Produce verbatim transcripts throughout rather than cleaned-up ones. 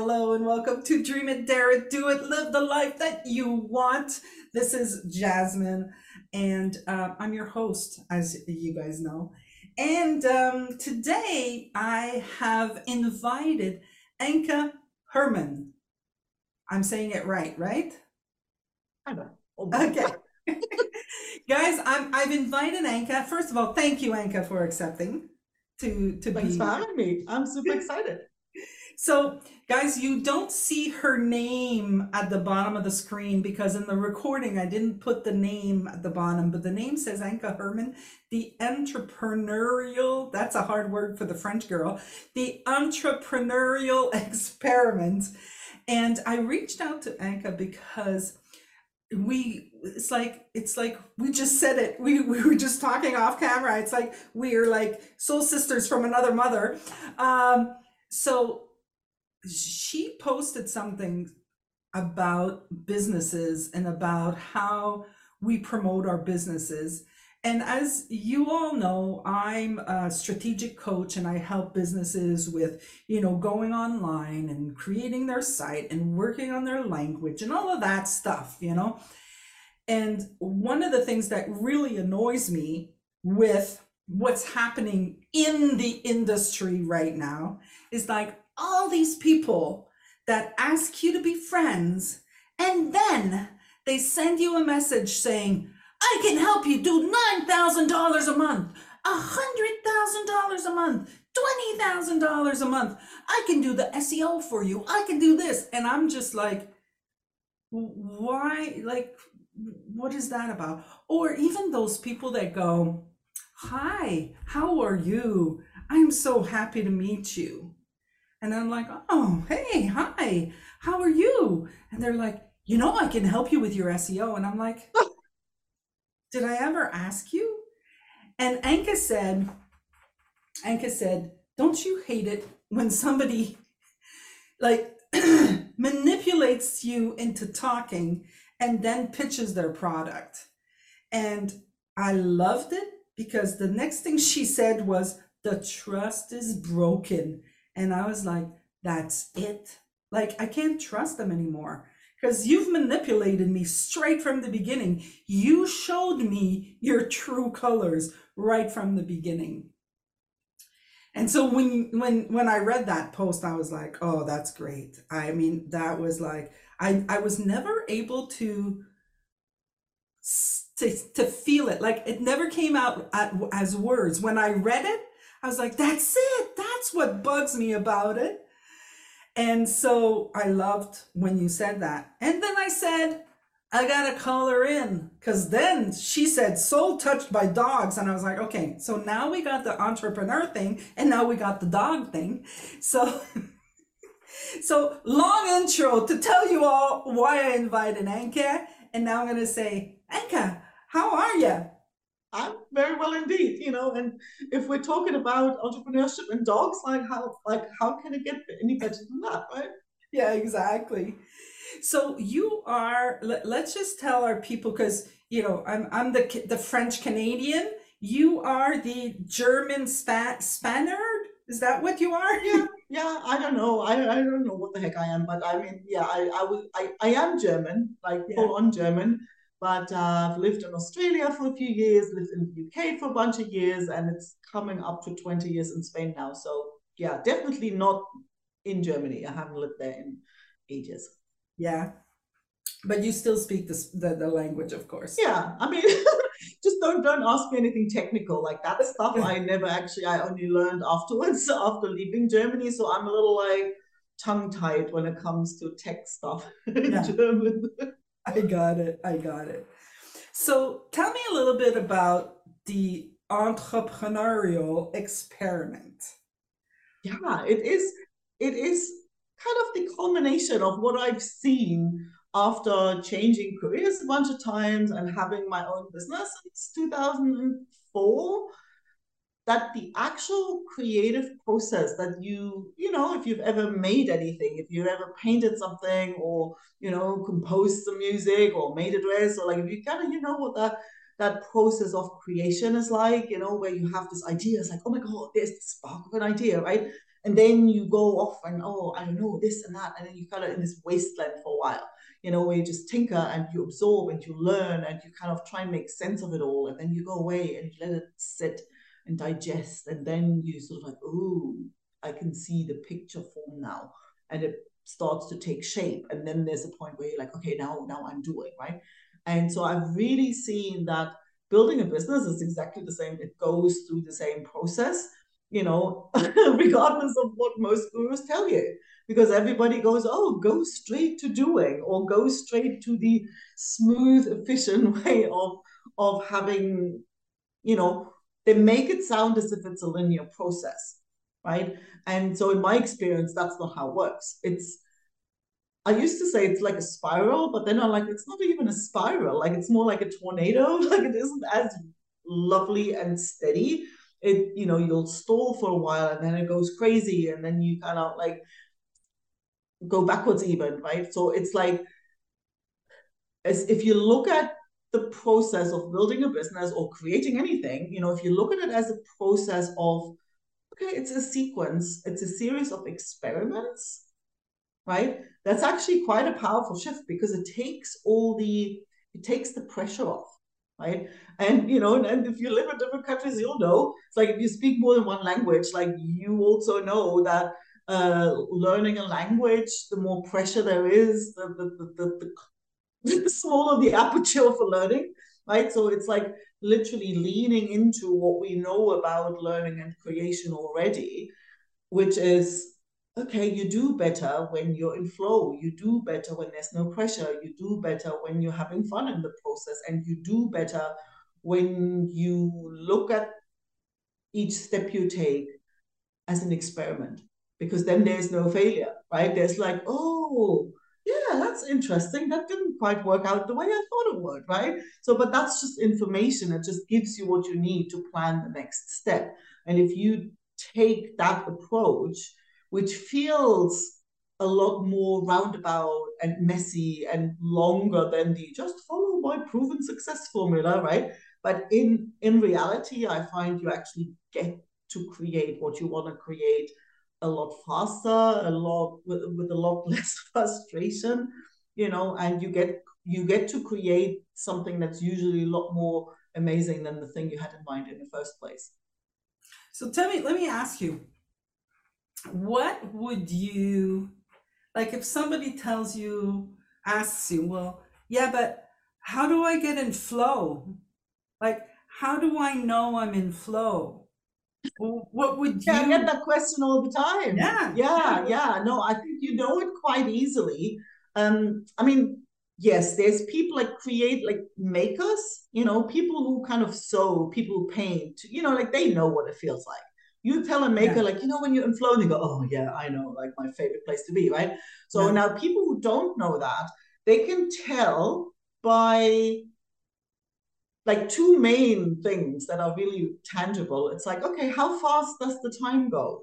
hello, and welcome to Dream It, Dare It, Do It, Live the Life That You Want. This is Jasmine, and uh, I'm your host, as you guys know. And um, today I have invited Anka Herman. I'm saying it right, right? I know. Almost. Okay. Guys, I'm, I've invited Anka. First of all, thank you, Anka, for accepting to, to Thanks for be. having me. I'm super excited. So, guys, you don't see her name at the bottom of the screen because in the recording I didn't put the name at the bottom, but the name says Anka Herman, the entrepreneurial, that's a hard word for the French girl, the entrepreneurial experiment. And I reached out to Anka because we it's like it's like we just said it we, we were just talking off camera. It's like we're like soul sisters from another mother. um so she posted something about businesses and about how we promote our businesses. And as you all know, I'm a strategic coach and I help businesses with, you know, going online and creating their site and working on their language and all of that stuff, you know. And one of the things that really annoys me with what's happening in the industry right now is like all these people that ask you to be friends, and then they send you a message saying, I can help you do nine thousand dollars a month, one hundred thousand dollars a month, twenty thousand dollars a month. I can do the S E O for you. I can do this. And I'm just like, why? Like, what is that about? Or even those people that go, hi, how are you? I'm so happy to meet you. And I'm like, oh, hey, hi, how are you? And they're like, you know, I can help you with your S E O. And I'm like, did I ever ask you? And Anka said, Anka said, don't you hate it when somebody like manipulates you into talking and then pitches their product? And I loved it because the next thing she said was, the trust is broken. And I was like, that's it. Like, I can't trust them anymore because you've manipulated me straight from the beginning. You showed me your true colors right from the beginning. And so when when when I read that post, I was like, oh, that's great. I mean, that was like, I, I was never able to to, to feel it. Like it never came out at, as words. When I read it, I was like, that's it. That's what bugs me about it. And so I loved when you said that. And then I said, I gotta call her in. Because then she said, soul touched by dogs. And I was like, okay, so now we got the entrepreneur thing, and now we got the dog thing. So, so long intro to tell you all why I invited Anka. And now I'm gonna say, Anka, how are you? I'm very well indeed, you know. And if we're talking about entrepreneurship and dogs, like how like how can it get any better than that, right? Yeah, exactly. So you are, let, let's just tell our people, because you know I'm I'm the the French Canadian. You are the German spa Spaniard. Is that what you are? Yeah, yeah. I don't know. I I don't know what the heck I am, but I mean, yeah, I I was I, I am German, like Yeah. full on German. But uh, I've lived in Australia for a few years, lived in the U K for a bunch of years, and it's coming up to twenty years in Spain now. So yeah, definitely not in Germany. I haven't lived there in ages. Yeah. But you still speak this, the the language, of course. Yeah, I mean, just don't don't ask me anything technical like that stuff. I never actually. I only learned afterwards after leaving Germany, so I'm a little like tongue tied when it comes to tech stuff in Yeah, German. I got it. I got it. So tell me a little bit about the entrepreneurial experiment. Yeah, it is. It is kind of the culmination of what I've seen after changing careers a bunch of times and having my own business since two thousand four. That the actual creative process that you you know if you've ever made anything, if you've ever painted something, or you know composed some music or made a dress, or like if you kind of you know what that that process of creation is like, you know where you have this idea, it's like, oh my god, there's the spark of an idea, right? And then you go off and, oh, I don't know, this and that. And then you kind of in this wasteland for a while, you know, where you just tinker and you absorb and you learn and you kind of try and make sense of it all. And then you go away and you let it sit and digest. And then you sort of like, oh, I can see the picture form now. And it starts to take shape. And then there's a point where you're like, okay, now, now I'm doing, right? And so I've really seen that building a business is exactly the same. It goes through the same process, you know, regardless of what most gurus tell you, because everybody goes, oh, go straight to doing, or go straight to the smooth, efficient way of, of having, you know, they make it sound as if it's a linear process, right? And so in my experience, that's not how it works. It's, I used to say it's like a spiral, but then I'm like, it's not even a spiral. Like it's more like a tornado. Like it isn't as lovely and steady. It, you know, you'll stall for a while and then it goes crazy and then you kind of like go backwards even, right? So it's like, as if you look at the process of building a business or creating anything, you know, if you look at it as a process of, okay, it's a sequence, it's a series of experiments, right? That's actually quite a powerful shift because it takes all the, it takes the pressure off, right? And, you know, and, and if you live in different countries, you'll know, it's like if you speak more than one language, like you also know that uh, learning a language, the more pressure there is, the, the, the, the, the smaller the aperture for learning, right? So it's like literally leaning into what we know about learning and creation already, which is, okay, you do better when you're in flow. You do better when there's no pressure. You do better when you're having fun in the process. And you do better when you look at each step you take as an experiment, because then there's no failure, right? There's like, oh, yeah, that's interesting. That didn't quite work out the way I thought it would, right? So, but that's just information. It just gives you what you need to plan the next step. And if you take that approach, which feels a lot more roundabout and messy and longer than the just follow my proven success formula, right? But in in reality, I find you actually get to create what you want to create a lot faster, a lot with, with a lot less frustration, you know, and you get you get to create something that's usually a lot more amazing than the thing you had in mind in the first place. So tell me, let me ask you, what would you like if somebody tells you, asks you, well, yeah, but how do I get in flow? Like, how do I know I'm in flow? Well, what would Yeah, I get you, that question all the time. yeah, yeah, Yeah, yeah. No, I think you know it quite easily. Um, I mean, yes, there's people like create like makers, you know, people who kind of sew, people who paint, you know, like they know what it feels like. You tell a maker, yeah, like, you know, when you're in flow, and they go, oh yeah, I know, like my favorite place to be, right? So yeah, now people who don't know that, they can tell by like two main things that are really tangible. It's like, okay, how fast does the time go?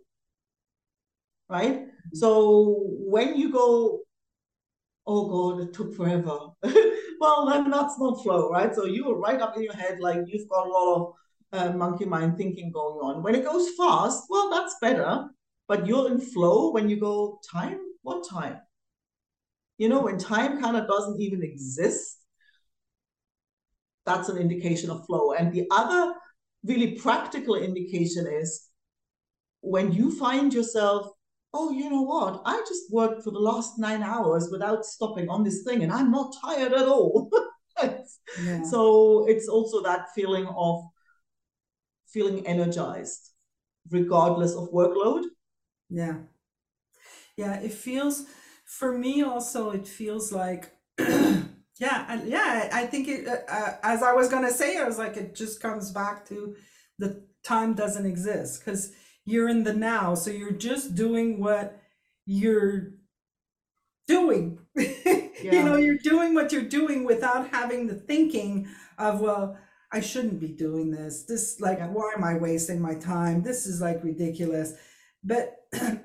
Right? So when you go, oh God, it took forever. Well, then that's not flow, right? So you were right up in your head, like you've got a lot of uh, monkey mind thinking going on. When it goes fast, well, that's better. But you're in flow when you go, time? What time? You know, when time kind of doesn't even exist, that's an indication of flow. And the other really practical indication is when you find yourself, oh, you know what? I just worked for the last nine hours without stopping on this thing and I'm not tired at all. yeah, So it's also that feeling of feeling energized, regardless of workload. yeah, yeah. It feels, for me also, it feels like, yeah, and yeah, I think it, uh, uh, as I was gonna say, I was like, it just comes back to the time doesn't exist because you're in the now. So you're just doing what you're doing. You know, Yeah. you're doing what you're doing without having the thinking of, well, I shouldn't be doing this. This, like, Yeah. why am I wasting my time? This is like ridiculous. But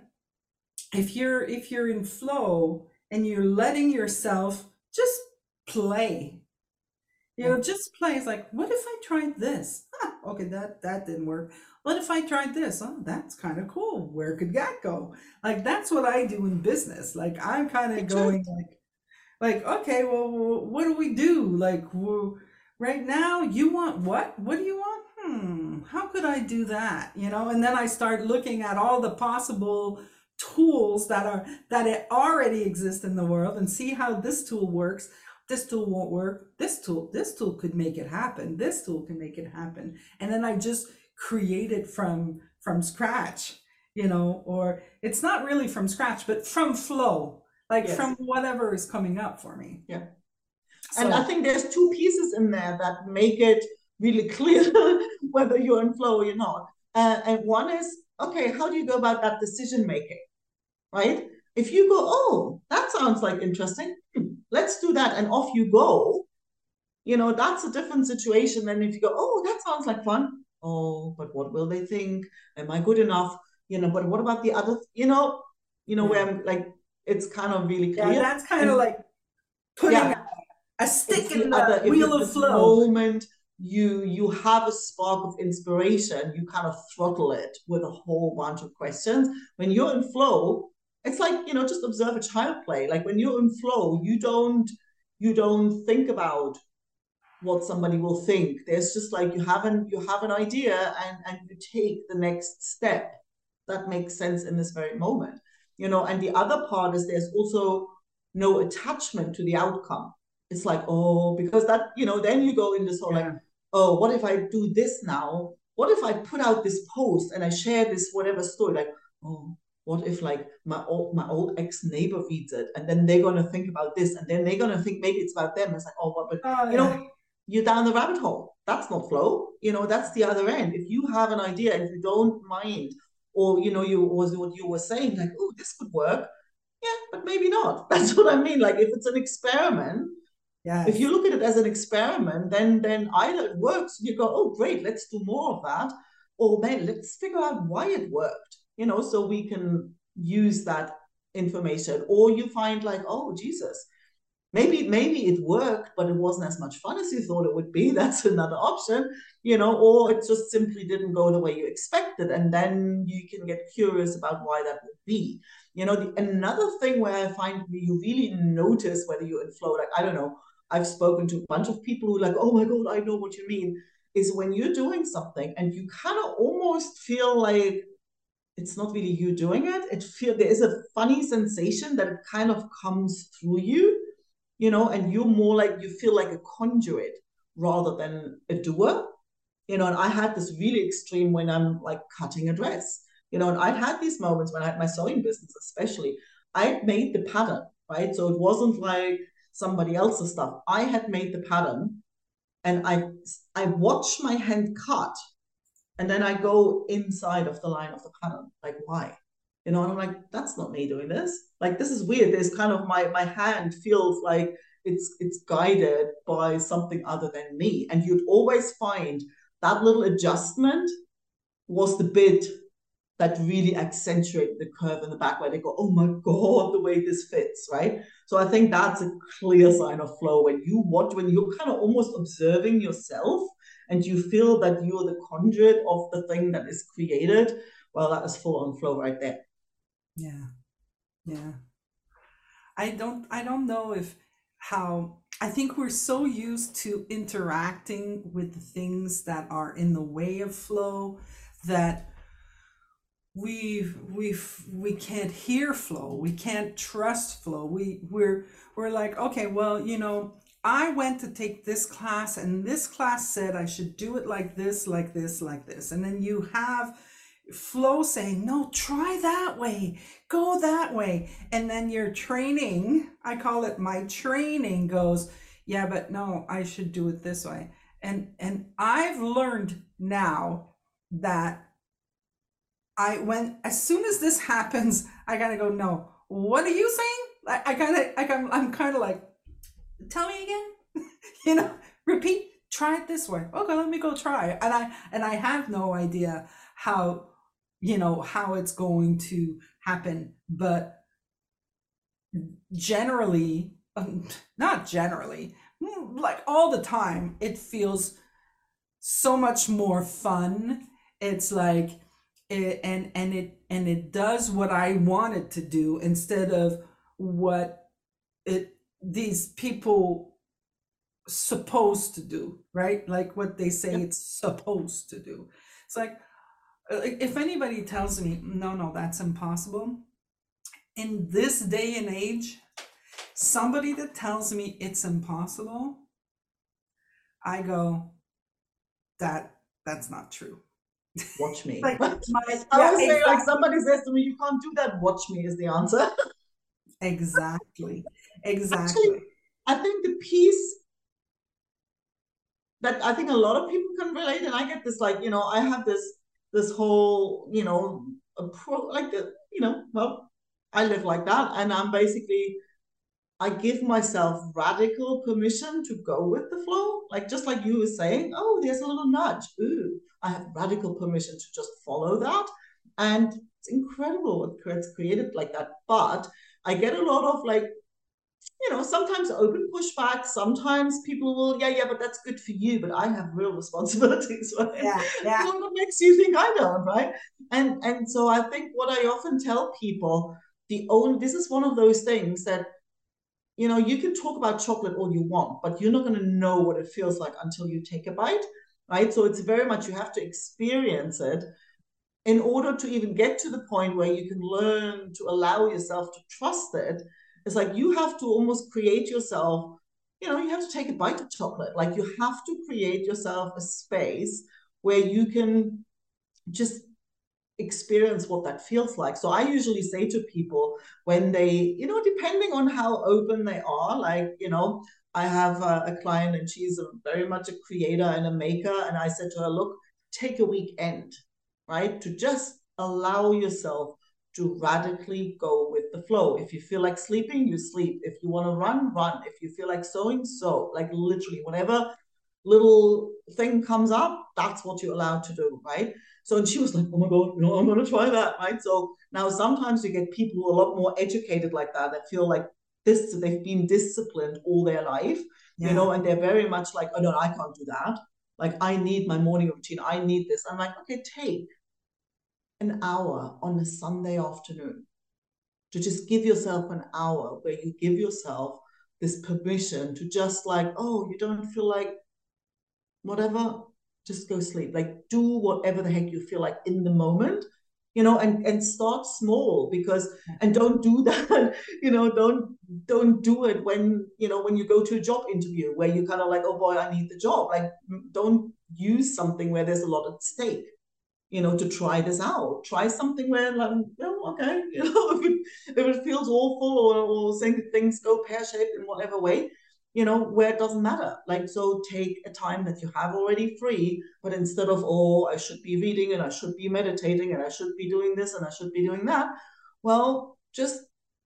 if you're if you're in flow and you're letting yourself just play, you Yeah. know, just play. It's like, what if I tried this? Huh, okay, that that didn't work. what if I tried this? Oh, that's kind of cool. Where could that go? Like that's what I do in business. Like I'm kind Me of too. going like like okay, well, wh- what do we do? Like wh- right now, you want what? What do you want? Hmm, how could I do that? You know, and then I start looking at all the possible tools that are that it already exist in the world and see how this tool works. This tool won't work. This tool, this tool could make it happen. This tool can make it happen. And then I just create it from from scratch, you know, or it's not really from scratch, but from flow, like Yes. from whatever is coming up for me. Yeah. And I So think there's two pieces in there that make it really clear whether you're in flow or you're not. Uh, and one is, okay, how do you go about that decision making, right? If you go, oh, that sounds like interesting, hmm, let's do that, and off you go, you know, that's a different situation than if you go, oh, that sounds like fun. Oh, but what will they think? Am I good enough? You know, but what about the other, you know, you know, yeah, where I'm like, it's kind of really yeah, clear. that's kind of And like putting yeah, a it's stick in the other, the if wheel it's of this flow. moment you you have a spark of inspiration, you kind of throttle it with a whole bunch of questions. When you're in flow, it's like, you know, just observe a child play. Like when you're in flow, you don't you don't think about what somebody will think. There's just like you haven't you have an idea, and and you take the next step that makes sense in this very moment. You know, and the other part is there's also no attachment to the outcome. It's like, oh, because that, you know, then you go in this whole like, Yeah, oh, what if I do this now? What if I put out this post and I share this whatever story? Like, oh, what if like my old my old ex neighbor reads it, and then they're gonna think about this, and then they're gonna think maybe it's about them. It's like, oh, what? But oh you yeah, know, you're down the rabbit hole. That's not flow. You know, that's the other end. If you have an idea and you don't mind, or you know, you was what you were saying, like, oh, this could work. Yeah, but maybe not. That's what I mean. Like, if it's an experiment, if you yes, look at it as an experiment, then then either it works, you go, oh, great, let's do more of that, or man, let's figure out why it worked. You know, so we can use that information. Or you find like, oh, Jesus, maybe maybe it worked, but it wasn't as much fun as you thought it would be. That's another option, you know, or it just simply didn't go the way you expected, and then you can get curious about why that would be. You know, the, another thing where I find you really notice whether you're in flow, like, I don't know, I've spoken to a bunch of people who are like, oh my god, I know what you mean, is when you're doing something and you kind of almost feel like it's not really you doing it. It feel there is a funny sensation that it kind of comes through you, you know, and you're more like you feel like a conduit rather than a doer, you know. And I had this really extreme when I'm like cutting a dress, you know, and I'd had these moments when I had my sewing business, especially. I had made the pattern, right? So it wasn't like somebody else's stuff. I had made the pattern, and I I watched my hand cut, and then I go inside of the line of the pattern. Like, why? You know, and I'm like, that's not me doing this. Like, this is weird. There's kind of my my hand feels like it's it's guided by something other than me. And you'd always find that little adjustment was the bit that really accentuated the curve in the back, where they go, oh my God, the way this fits, right? So I think that's a clear sign of flow when you watch, when you're kind of almost observing yourself and you feel that you're the conduit of the thing that is created. Well, that is full on flow right there. yeah, yeah. I don't I don't know if how I think we're so used to interacting with the things that are in the way of flow that we we we can't hear flow. We can't trust flow. We we're we're like, okay, well, you know, I went to take this class and this class said I should do it like this, like this, like this. And then you have flow saying, no, try that way, go that way. And then your training, I call it my training, goes, yeah, but no, I should do it this way. And and I've learned now that I when as soon as this happens, I gotta go, no, what are you saying? I, I gotta I, I'm, I'm kind of like, tell me again. You know, repeat, try it this way. Okay, let me go try. And I and I have no idea how, you know, how it's going to happen, but generally, um, not generally, like all the time, it feels so much more fun It's like it, and and it and it does what I want it to do instead of what it these people supposed to do, right? Like what they say Yep. it's supposed to do. It's like uh, if anybody tells me, no, no, that's impossible, in this day and age, somebody that tells me it's impossible, I go, that that's not true. Watch me. Like I my, yeah, always say, like, exactly, somebody says to me, you can't do that. Watch me is the answer. exactly, Actually, exactly. I think the piece that I think a lot of people can relate, and I get this, like, you know, I have this this whole, you know, approach, like the, you know, well, I live like that, and I'm basically I give myself radical permission to go with the flow. Like just like you were saying, oh, there's a little nudge. Ooh, I have radical permission to just follow that. And it's incredible what it's created like that. But I get a lot of like, you know, sometimes open pushback. Sometimes people will, yeah, yeah, but that's good for you. But I have real responsibilities, right? Yeah, yeah, Well, what makes you think I don't, right? And and so I think what I often tell people, the only this is one of those things that you know, you can talk about chocolate all you want, but you're not going to know what it feels like until you take a bite, right? So it's very much you have to experience it in order to even get to the point where you can learn to allow yourself to trust it. It's like you have to almost create yourself, you know, you have to take a bite of chocolate. Like you have to create yourself a space where you can just experience what that feels like. So I usually say to people when they, you know, depending on how open they are, like, you know, I have a, a client and she's a, very much a creator and a maker. And I said to her, look, take a weekend, right? To just allow yourself to radically go with the flow. If you feel like sleeping, you sleep. If you want to run, run. If you feel like sewing, sew. Like literally, whatever little thing comes up, that's what you're allowed to do, right? So and she was like, oh my God, you know, I'm gonna try that, right? So now sometimes you get people who are a lot more educated like that, that feel like this, they've been disciplined all their life, you yeah, know, and they're very much like, oh no, I can't do that. Like I need my morning routine. I need this. I'm like, okay, take an hour on a Sunday afternoon to just give yourself an hour where you give yourself this permission to just like, oh, you don't feel like whatever, just go sleep. Like do whatever the heck you feel like in the moment, you know, and and start small because and don't do that, you know, don't don't do it when you know when you go to a job interview where you kind of like, oh boy, I need the job. Like don't use something where there's a lot at stake. You know, to try this out. Try something where, like, you know, okay, you know, if it, if it feels awful or, or things go pear shaped in whatever way, you know, where it doesn't matter. Like, so take a time that you have already free, but instead of, oh, I should be reading and I should be meditating and I should be doing this and I should be doing that, well, just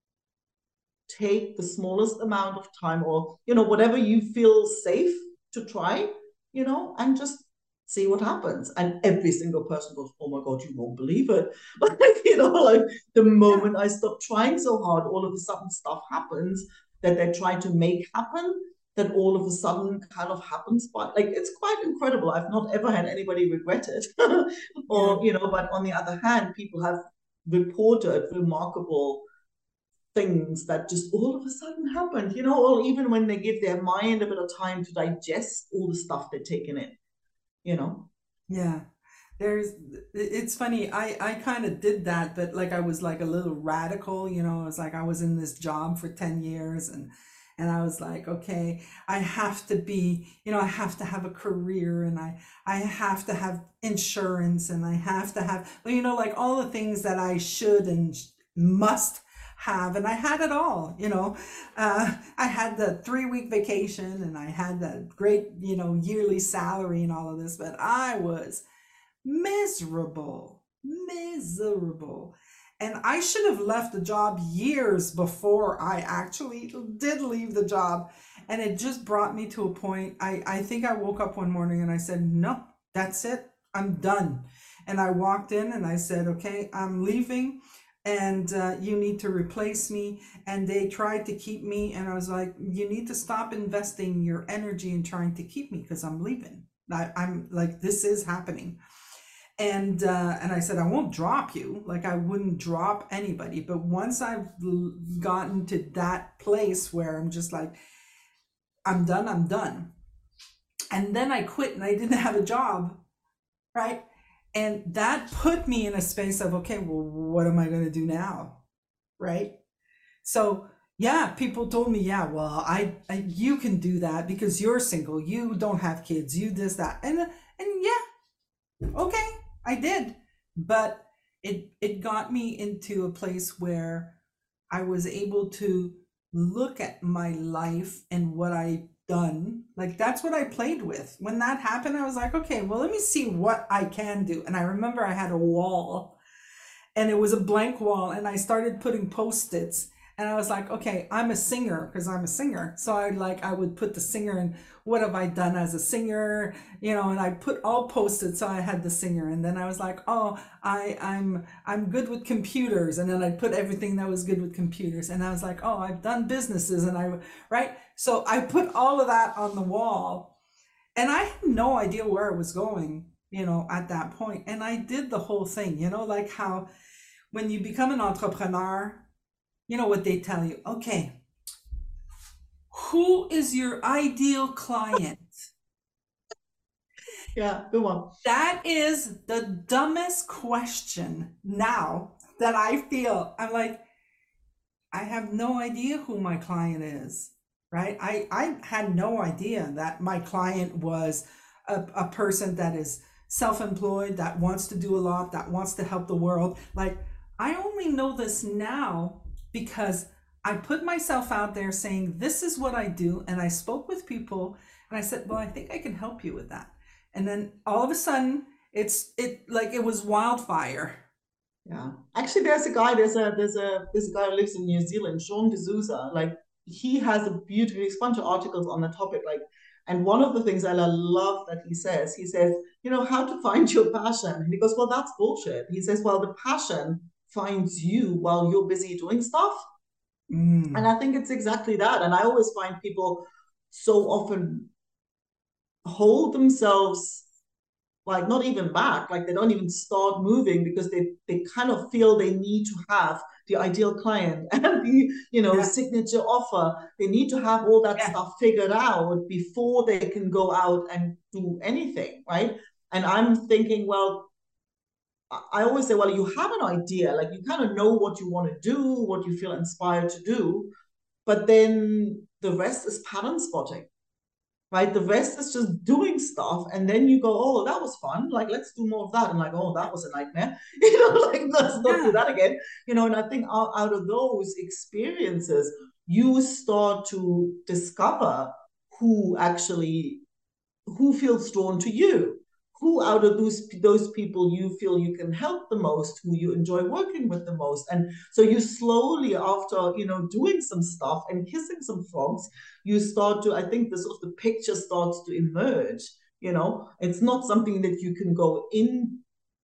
take the smallest amount of time or, you know, whatever you feel safe to try, you know, and just see what happens. And every single person goes, oh my God, you won't believe it. Like, you know, like the yeah, moment I stop trying so hard, all of a sudden stuff happens that they're trying to make happen, that all of a sudden kind of happens. But like, it's quite incredible. I've not ever had anybody regret it. yeah. Or, you know, but on the other hand, people have reported remarkable things that just all of a sudden happened, you know, or even when they give their mind a bit of time to digest all the stuff they're taking in, you know. Yeah. There's it's funny. I I kind of did that, but like I was like a little radical, you know. It was like I was in this job for ten years and and I was like, okay, I have to be, you know, I have to have a career and I I have to have insurance and I have to have, well, you know, like all the things that I should and sh- must have, and I had it all, you know. Uh, I had the three week vacation and I had the great, you know, yearly salary and all of this, but I was miserable, miserable. And I should have left the job years before I actually did leave the job. And it just brought me to a point. I, I think I woke up one morning and I said, no, that's it. I'm done. And I walked in and I said, okay, I'm leaving and uh, you need to replace me. And they tried to keep me. And I was like, you need to stop investing your energy in trying to keep me because I'm leaving. I, I'm like, this is happening. And uh, and I said, I won't drop you. Like I wouldn't drop anybody. But once I've l- gotten to that place where I'm just like, I'm done, I'm done. And then I quit and I didn't have a job, right? And that put me in a space of, okay, well, what am I going to do now? Right? So, yeah, people told me, yeah, well, I, I you can do that because you're single, you don't have kids, you this, that. And and yeah, okay, I did. But it it got me into a place where I was able to look at my life and what I done. Like that's what I played with. When that happened, I was like, okay, well, let me see what I can do. And I remember I had a wall and it was a blank wall and I started putting post-its and I was like, okay, I'm a singer because I'm a singer. So I like I would put the singer and what have I done as a singer, you know, and I put all post-its so I had the singer. And then I was like, oh, I I'm I'm good with computers. And then I put everything that was good with computers. And I was like, oh, I've done businesses and I right. So I put all of that on the wall and I had no idea where it was going, you know, at that point. And I did the whole thing, you know, like how when you become an entrepreneur, you know what they tell you. Okay, who is your ideal client? Yeah, go on. That is the dumbest question now that I feel. I'm like, I have no idea who my client is, right? I, I had no idea that my client was a, a person that is self-employed, that wants to do a lot, that wants to help the world. Like, I only know this now because I put myself out there saying, this is what I do. And I spoke with people and I said, well, I think I can help you with that. And then all of a sudden, it's it like it was wildfire. Yeah. Actually, there's a guy, there's a there's a there's a guy who lives in New Zealand, Sean D'Souza. Like he has a beautiful a bunch of articles on the topic. Like, and one of the things that I love that he says, he says, you know, how to find your passion. And he goes, well, that's bullshit. He says, well, the passion finds you while you're busy doing stuff. And Mm. I think it's exactly that. And I always find people so often hold themselves like not even back, like they don't even start moving because they they kind of feel they need to have the ideal client and the you know Yeah, signature offer. They need to have all that yeah, stuff figured out before they can go out and do anything, right? And I'm thinking, well, I always say, well, you have an idea, like you kind of know what you want to do, what you feel inspired to do, but then the rest is pattern spotting, right? The rest is just doing stuff, and then you go, oh, that was fun. Like, let's do more of that. And like, oh, that was a nightmare. You know, like let's not do yeah, that again. You know, and I think out, out of those experiences, you start to discover who actually who feels drawn to you, who out of those those people you feel you can help the most, who you enjoy working with the most. And so you slowly, after you know doing some stuff and kissing some frogs, you start to, I think, the sort of the picture starts to emerge. You know, it's not something that you can go into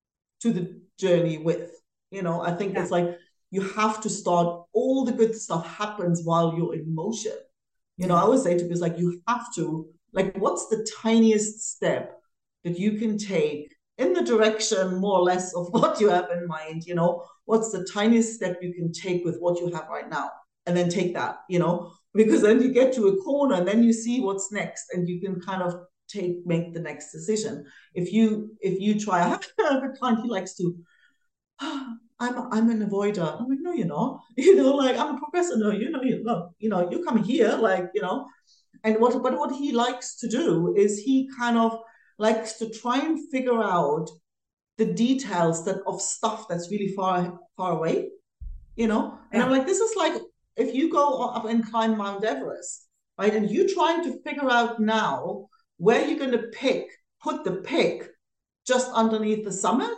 the journey with. You know, I think yeah, it's like you have to start, all the good stuff happens while you're in motion. You know, I yeah, always say to people, like, you have to, like, what's the tiniest step that you can take in the direction, more or less, of what you have in mind? You know, what's the tiniest step you can take with what you have right now? And then take that, you know, because then you get to a corner and then you see what's next and you can kind of take, make the next decision. If you, if you try, I have a client, he likes to, oh, I'm I'm an avoider. I'm like, no, you're not. You know, like I'm a progressor. No, you know, you know, you know, you come here, like, you know. And what but what he likes to do is he kind of likes to try and figure out the details that of stuff that's really far far away, you know. And I'm yeah, like, this is like if you go up and climb Mount Everest, right? And you trying to figure out now where you're going to pick, put the pick just underneath the summit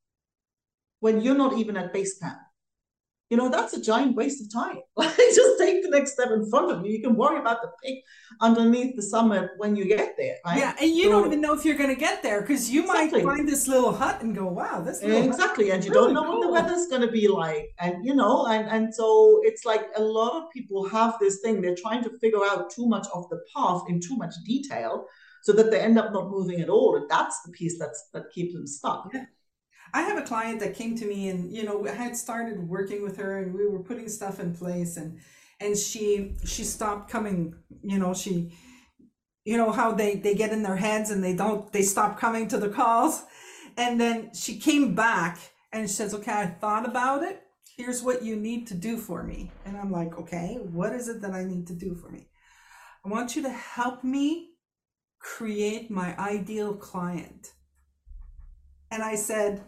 when you're not even at base camp. You know, that's a giant waste of time. Like, just take the next step in front of you. You can worry about the peak underneath the summit when you get there, right? yeah. And you don't even So, know if you're going to get there because you might exactly, find this little hut and go, wow, this little hut exactly. is And you don't really know what the cool. weather's going to be like. And, you know, and, and so it's like a lot of people have this thing. They're trying to figure out too much of the path in too much detail so that they end up not moving at all. And that's the piece that's that keeps them stuck. Yeah. I have a client that came to me, and you know, I had started working with her and we were putting stuff in place, and and she she stopped coming, you know, she you know how they they get in their heads and they don't they stop coming to the calls. And then she came back and she says, okay, I thought about it. Here's what you need to do for me. And I'm like, okay, what is it that I need to do for me? I want you to help me create my ideal client. And I said,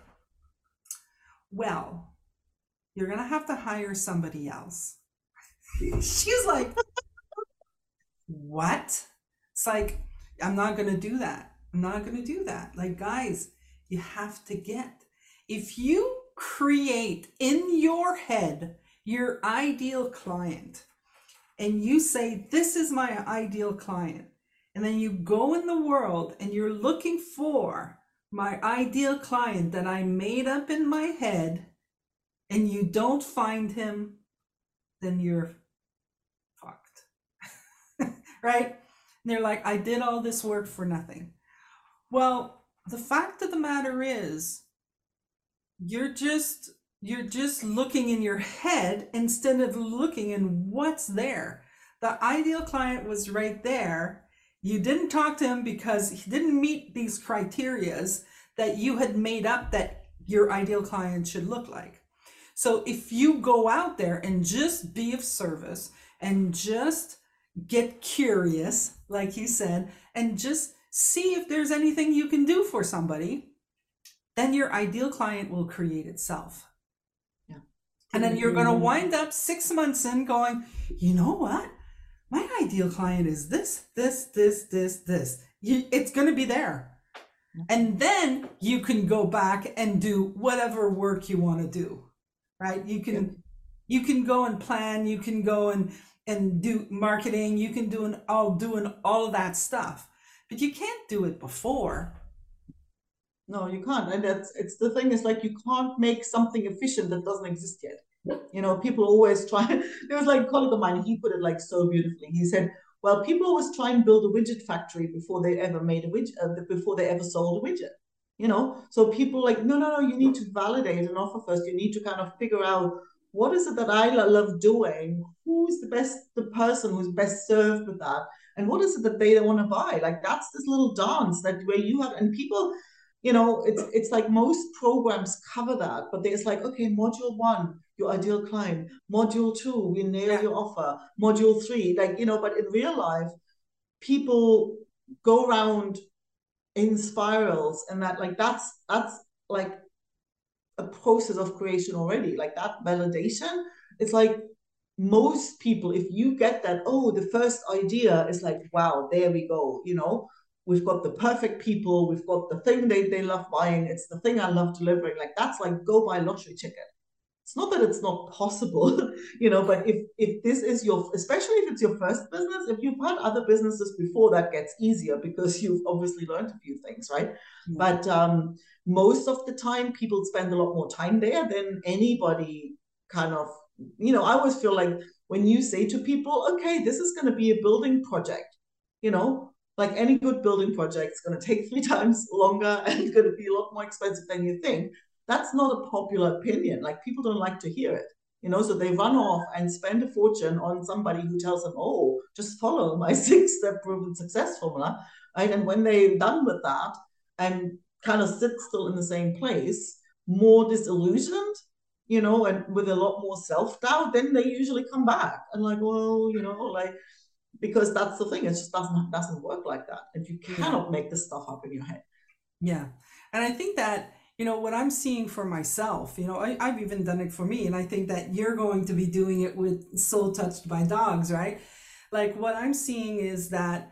well, you're going to have to hire somebody else. She's like, what? It's like, I'm not going to do that. I'm not going to do that. Like, guys, you have to get, if you create in your head your ideal client and you say, this is my ideal client, and then you go in the world and you're looking for my ideal client that I made up in my head, and you don't find him, then you're fucked. Right? And they're like, I did all this work for nothing. Well, the fact of the matter is, you're just you're just looking in your head instead of looking in what's there. The ideal client was right there. You didn't talk to him because he didn't meet these criterias that you had made up that your ideal client should look like. So if you go out there and just be of service and just get curious, like you said, and just see if there's anything you can do for somebody, then your ideal client will create itself. Yeah. And then you're going to wind up six months in going, you know what? My ideal client is this, this, this, this, this. You, it's going to be there. And then you can go back and do whatever work you want to do, right? You can, yeah. you can go and plan, you can go and, and do marketing, you can do an, all doing all of that stuff, but you can't do it before. No, you can't. And that's, it's the thing is like, you can't make something efficient that doesn't exist yet. You know, people always try, there was like a colleague of mine, he put it like so beautifully. He said, well, people always try and build a widget factory before they ever made a widget, uh, before they ever sold a widget, you know? So people like, no, no, no, you need to validate an offer first. You need to kind of figure out, what is it that I love doing? Who's the best, the person who's best served with that? And what is it that they want to buy? Like, that's this little dance that where you have, and people, you know, it's it's like most programs cover that, but there's like, okay, module one, your ideal client, module two, we nail yeah. your offer, module three, like, you know, but in real life, people go around in spirals, and that like that's that's like a process of creation already. Like that validation, it's like most people, if you get that, oh, the first idea is like, wow, there we go, you know. We've got the perfect people. We've got the thing they, they love buying. It's the thing I love delivering. Like, that's like, go buy a lottery ticket. It's not that it's not possible, you know, but if, if this is your, especially if it's your first business, if you've had other businesses before, that gets easier because you've obviously learned a few things, right? Yeah. But um, most of the time, people spend a lot more time there than anybody kind of, you know, I always feel like when you say to people, okay, this is going to be a building project, you know, like any good building project, it's going to take three times longer and it's going to be a lot more expensive than you think. That's not a popular opinion. Like, people don't like to hear it, you know, so they run off and spend a fortune on somebody who tells them, oh, just follow my six-step proven success formula, right? And when they're done with that and kind of sit still in the same place, more disillusioned, you know, and with a lot more self-doubt, then they usually come back and like, well, you know, like, because that's the thing, it just doesn't doesn't work like that, and you cannot yeah. make this stuff up in your head. Yeah. And I think that, you know, what I'm seeing for myself, you know, I, I've even done it for me, and I think that you're going to be doing it with Soul Touched by Dogs, right? Like, what I'm seeing is that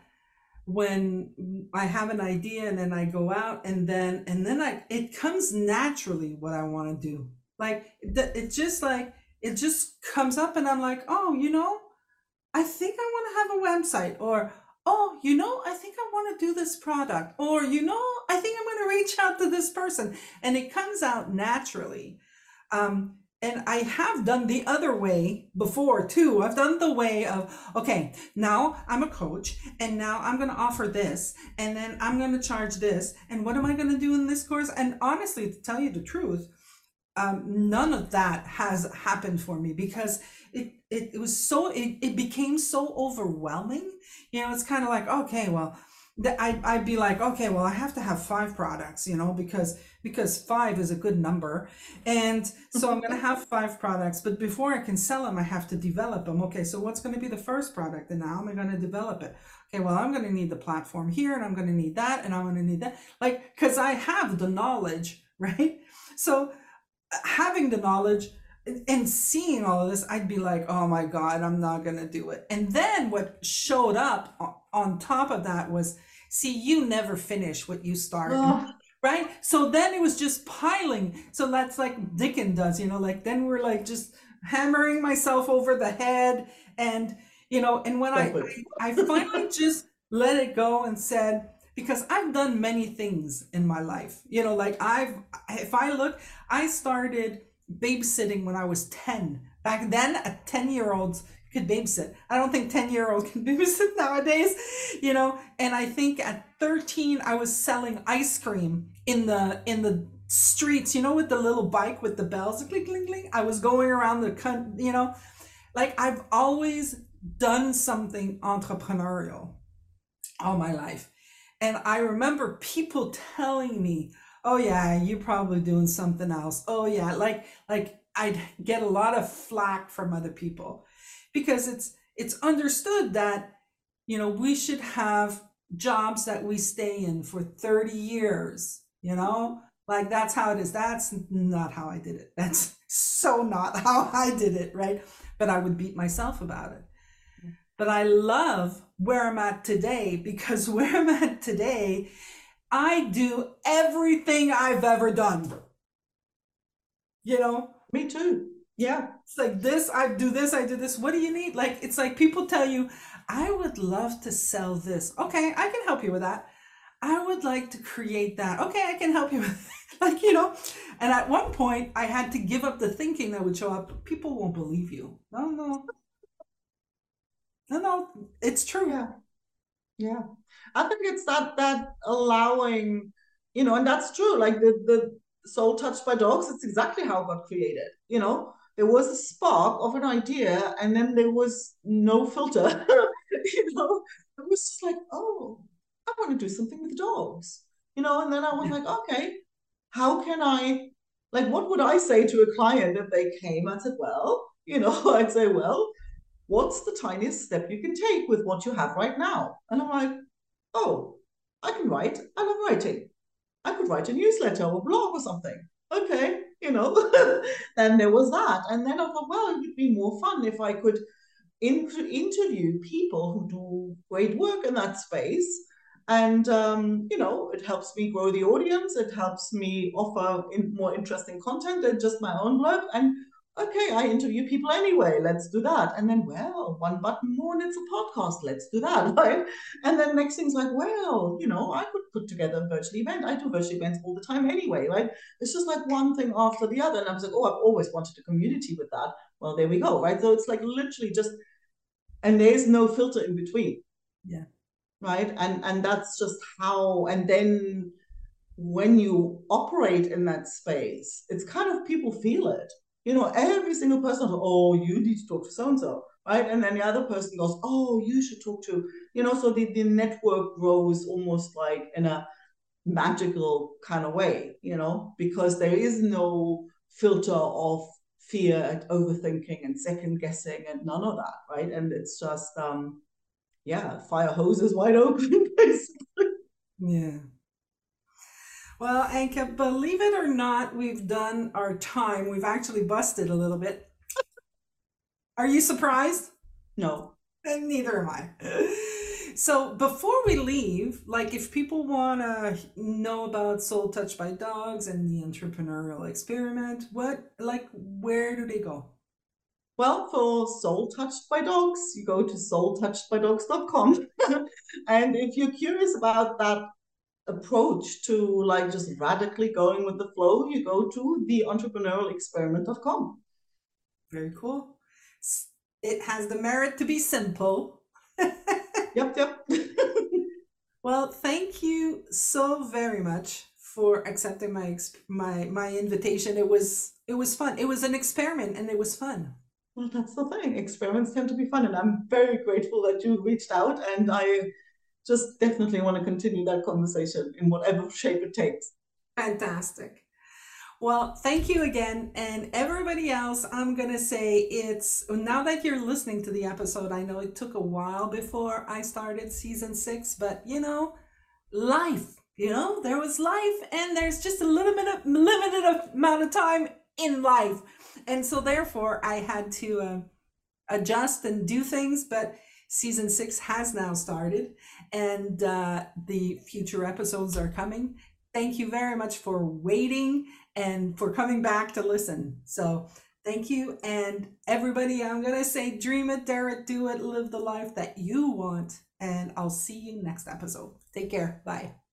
when I have an idea and then I go out and then and then I it comes naturally what I want to do. Like, it just like it just comes up, and I'm like, oh, you know, I think I want to have a website, or, oh, you know, I think I want to do this product, or, you know, I think I'm going to reach out to this person. And it comes out naturally. Um, and I have done the other way before too. I've done the way of, okay, now I'm a coach and now I'm going to offer this and then I'm going to charge this. And what am I going to do in this course? And honestly, to tell you the truth, um, none of that has happened for me because it, it, it was so, it, it became so overwhelming. You know, it's kind of like, okay, well, I, I'd be like, okay, well, I have to have five products, you know, because because five is a good number. And so I'm going to have five products, but before I can sell them, I have to develop them. Okay, so what's going to be the first product? And how am I going to develop it? Okay, well, I'm going to need the platform here and I'm going to need that and I'm going to need that. Like, because I have the knowledge, right? So having the knowledge and seeing all of this, I'd be like, oh my God, I'm not going to do it. And then what showed up on top of that was, see, you never finish what you started. Oh. Right? So then it was just piling. So that's like Dickens does, you know, like then we're like just hammering myself over the head. And, you know, and when I, I, I finally just let it go and said, because I've done many things in my life, you know, like I've, if I look, I started babysitting when I was ten. Back then, a ten year old could babysit. I don't think ten year olds can babysit nowadays, you know. And I think at thirteen, I was selling ice cream in the in the streets, you know, with the little bike with the bells, clink, clink, clink. I was going around the, you know, like I've always done something entrepreneurial all my life. And I remember people telling me, oh yeah, you're probably doing something else. Oh yeah, like like I'd get a lot of flack from other people. Because it's it's understood that, you know, we should have jobs that we stay in for thirty years, you know, like that's how it is. That's not how I did it. That's so not how I did it, right? But I would beat myself about it. But I love where I'm at today because where I'm at today, I do everything I've ever done. You know? Me too. Yeah. It's like this, I do this, I do this. What do you need? Like, it's like people tell you, I would love to sell this. Okay, I can help you with that. I would like to create that. Okay, I can help you with that. Like, you know, and at one point I had to give up the thinking that would show up. People won't believe you. No, no. No, no, it's true. Yeah. Yeah. I think it's that, that allowing, you know, and that's true. Like the, the Soul Touched by Dogs, it's exactly how it got created, you know? There was a spark of an idea and then there was no filter. You know, it was just like, oh, I want to do something with dogs, you know, and then I was yeah. like, okay, how can I, like, what would I say to a client if they came? I said, well, you know, I'd say, well, what's the tiniest step you can take with what you have right now? And I'm like, oh, I can write. I love writing. I could write a newsletter or blog or something. Okay, you know, then there was that. And then I thought, well, it would be more fun if I could in- interview people who do great work in that space. And, um, you know, it helps me grow the audience. It helps me offer in more interesting content than just my own blog. And okay, I interview people anyway, let's do that. And then, well, one button more and it's a podcast, let's do that, right? And then next thing's like, well, you know, I could put together a virtual event. I do virtual events all the time anyway, right? It's just like one thing after the other. And I was like, oh, I've always wanted a community with that. Well, there we go, right? So it's like literally just, and there's no filter in between. Yeah. Right? And, and that's just how, and then when you operate in that space, it's kind of people feel it. You know, every single person goes, oh, you need to talk to so-and-so, right? And then the other person goes, oh, you should talk to, you know, so the, the network grows almost like in a magical kind of way, you know, because there is no filter of fear and overthinking and second guessing and none of that, right? And it's just, um, yeah, fire hoses wide open, basically. Yeah. Well, Anke, believe it or not, we've done our time. We've actually busted a little bit. Are you surprised? No. And neither am I. So before we leave, like if people want to know about Soul Touched by Dogs and the entrepreneurial experiment, what, like, where do they go? Well, for Soul Touched by Dogs, you go to soul touched by dogs dot com. And if you're curious about that approach to like just radically going with the flow, you go to the entrepreneurial experiment dot com. Very cool. S- It has the merit to be simple. Yep, yep. Well, thank you so very much for accepting my ex- my my invitation. It was it was fun. It was an experiment and it was fun. Well, that's the thing. Experiments tend to be fun, and I'm very grateful that you reached out. And I just definitely want to continue that conversation in whatever shape it takes. Fantastic. Well, thank you again. And everybody else, I'm going to say it's now that you're listening to the episode, I know it took a while before I started season six, but you know, life, you know, there was life and there's just a little bit of limited amount of time in life. And so therefore I had to uh, adjust and do things, but season six has now started and uh, the future episodes are coming. Thank you very much for waiting and for coming back to listen. So thank you. And everybody, I'm going to say dream it, dare it, do it, live the life that you want. And I'll see you next episode. Take care. Bye.